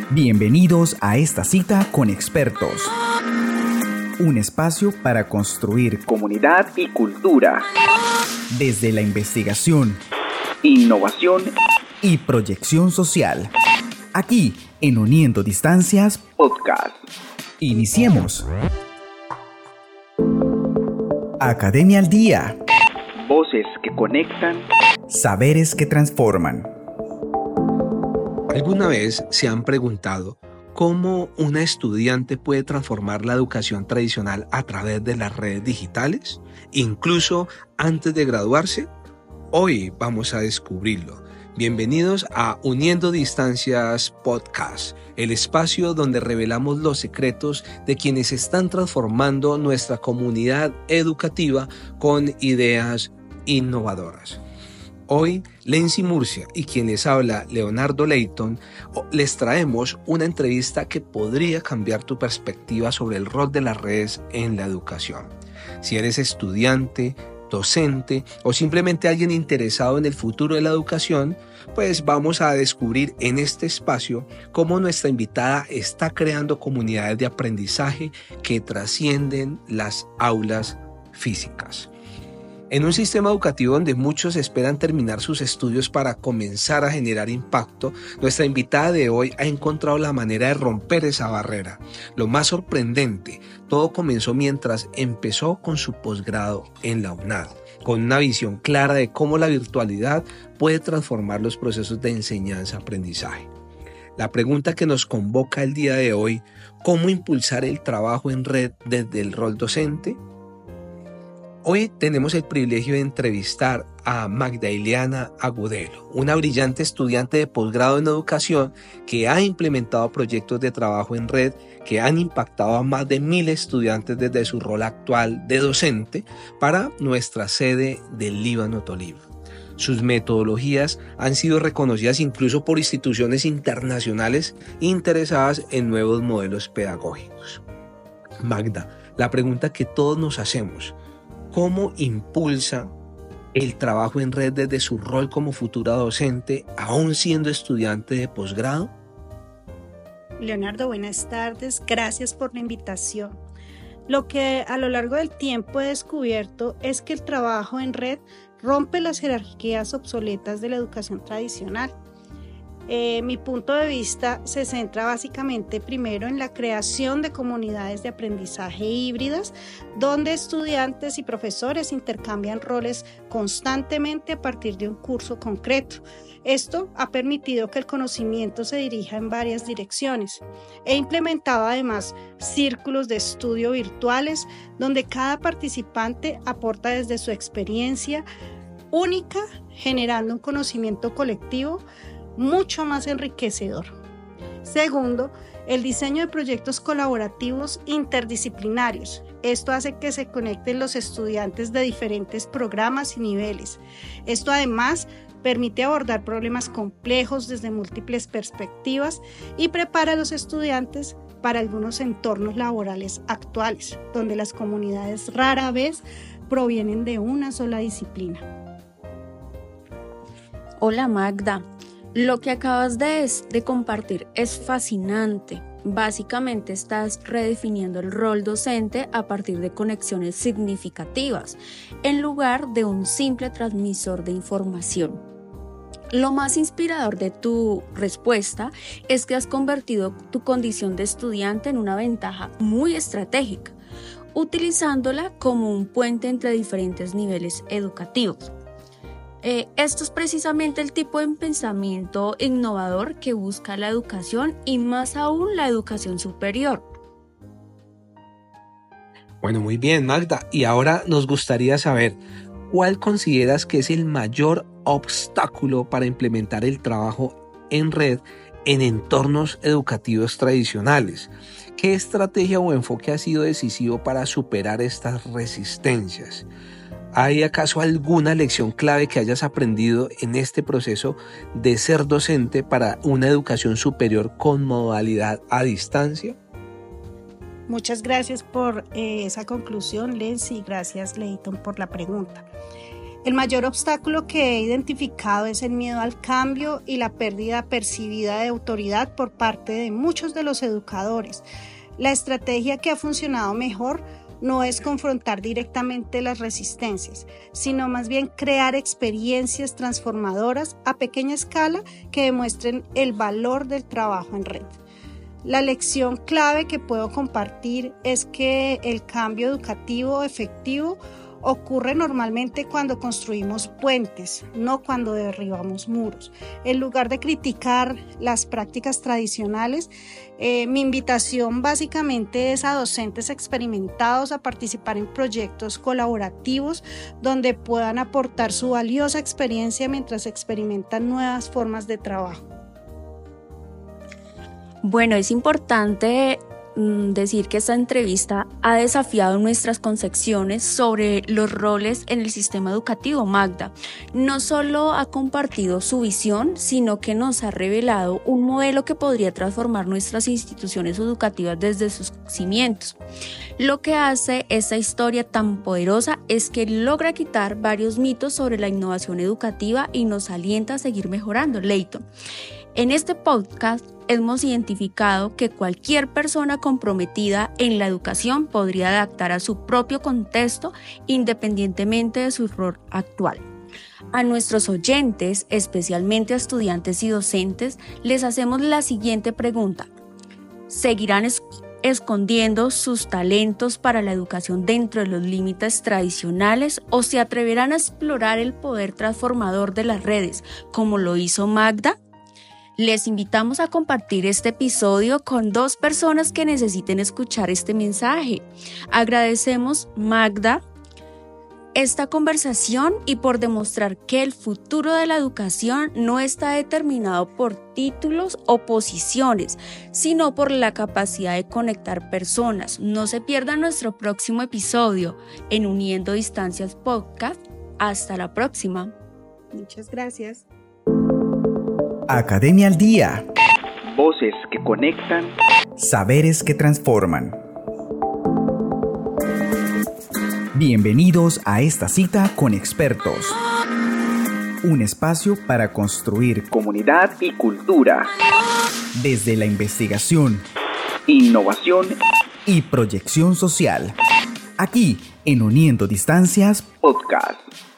Bienvenidos a esta cita con expertos. Un espacio para construir comunidad y cultura. Desde la investigación, innovación y proyección social. Aquí en Uniendo Distancias Podcast. Iniciemos. Academia al Día. Voces que conectan. Saberes que transforman. ¿Alguna vez se han preguntado cómo una estudiante puede transformar la educación tradicional a través de las redes digitales, incluso antes de graduarse? Hoy vamos a descubrirlo. Bienvenidos a Uniendo Distancias Podcast, el espacio donde revelamos los secretos de quienes están transformando nuestra comunidad educativa con ideas innovadoras. Hoy, Lency Murcia y quien les habla, Leonardo Leighton, les traemos una entrevista que podría cambiar tu perspectiva sobre el rol de las redes en la educación. Si eres estudiante, docente o simplemente alguien interesado en el futuro de la educación, pues vamos a descubrir en este espacio cómo nuestra invitada está creando comunidades de aprendizaje que trascienden las aulas físicas. En un sistema educativo donde muchos esperan terminar sus estudios para comenzar a generar impacto, nuestra invitada de hoy ha encontrado la manera de romper esa barrera. Lo más sorprendente, todo comenzó mientras empezó con su posgrado en la UNAD, con una visión clara de cómo la virtualidad puede transformar los procesos de enseñanza-aprendizaje. La pregunta que nos convoca el día de hoy, ¿cómo impulsar el trabajo en red desde el rol docente? Hoy tenemos el privilegio de entrevistar a Magda Ileana Agudelo, una brillante estudiante de posgrado en educación que ha implementado proyectos de trabajo en red que han impactado a más de 1,000 estudiantes desde su rol actual de docente para nuestra sede del Líbano Tolima. Sus metodologías han sido reconocidas incluso por instituciones internacionales interesadas en nuevos modelos pedagógicos. Magda, la pregunta que todos nos hacemos: ¿cómo impulsa el trabajo en red desde su rol como futura docente, aún siendo estudiante de posgrado? Leonardo, buenas tardes. Gracias por la invitación. Lo que a lo largo del tiempo he descubierto es que el trabajo en red rompe las jerarquías obsoletas de la educación tradicional. Mi punto de vista se centra básicamente primero en la creación de comunidades de aprendizaje híbridas, donde estudiantes y profesores intercambian roles constantemente a partir de un curso concreto. Esto ha permitido que el conocimiento se dirija en varias direcciones. He implementado además círculos de estudio virtuales, donde cada participante aporta desde su experiencia única, generando un conocimiento colectivo mucho más enriquecedor. Segundo, el diseño de proyectos colaborativos interdisciplinarios. Esto hace que se conecten los estudiantes de diferentes programas y niveles. Esto además permite abordar problemas complejos desde múltiples perspectivas y prepara a los estudiantes para algunos entornos laborales actuales, donde las comunidades rara vez provienen de una sola disciplina. Hola Magda. Lo que acabas de compartir es fascinante. Básicamente estás redefiniendo el rol docente a partir de conexiones significativas, en lugar de un simple transmisor de información. Lo más inspirador de tu respuesta es que has convertido tu condición de estudiante en una ventaja muy estratégica, utilizándola como un puente entre diferentes niveles educativos. Esto es precisamente el tipo de pensamiento innovador que busca la educación y más aún la educación superior. Bueno, muy bien, Magda. Y ahora nos gustaría saber, ¿cuál consideras que es el mayor obstáculo para implementar el trabajo en red en entornos educativos tradicionales? ¿Qué estrategia o enfoque ha sido decisivo para superar estas resistencias? ¿Hay acaso alguna lección clave que hayas aprendido en este proceso de ser docente para una educación superior con modalidad a distancia? Muchas gracias por esa conclusión, Lency, y gracias, Leighton, por la pregunta. El mayor obstáculo que he identificado es el miedo al cambio y la pérdida percibida de autoridad por parte de muchos de los educadores. La estrategia que ha funcionado mejor no es confrontar directamente las resistencias, sino más bien crear experiencias transformadoras a pequeña escala que demuestren el valor del trabajo en red. La lección clave que puedo compartir es que el cambio educativo efectivo ocurre normalmente cuando construimos puentes, no cuando derribamos muros. En lugar de criticar las prácticas tradicionales, mi invitación básicamente es a docentes experimentados a participar en proyectos colaborativos donde puedan aportar su valiosa experiencia mientras experimentan nuevas formas de trabajo. Bueno, es importante decir que esta entrevista ha desafiado nuestras concepciones sobre los roles en el sistema educativo. Magda no solo ha compartido su visión, sino que nos ha revelado un modelo que podría transformar nuestras instituciones educativas desde sus cimientos. Lo que hace esta historia tan poderosa es que logra quitar varios mitos sobre la innovación educativa y nos alienta a seguir mejorando. Leighton, en este podcast hemos identificado que cualquier persona comprometida en la educación podría adaptar a su propio contexto independientemente de su rol actual. A nuestros oyentes, especialmente a estudiantes y docentes, les hacemos la siguiente pregunta: ¿seguirán escondiendo sus talentos para la educación dentro de los límites tradicionales o se atreverán a explorar el poder transformador de las redes, como lo hizo Magda? Les invitamos a compartir este episodio con 2 personas que necesiten escuchar este mensaje. Agradecemos, Magda, esta conversación y por demostrar que el futuro de la educación no está determinado por títulos o posiciones, sino por la capacidad de conectar personas. No se pierdan nuestro próximo episodio en Uniendo Distancias Podcast. Hasta la próxima. Muchas gracias. Academia al Día. Voces que conectan. Saberes que transforman. Bienvenidos a esta cita con expertos. Un espacio para construir Comunidad y cultura. desde la investigación Innovación y proyección social. Aquí en Uniendo Distancias Podcast.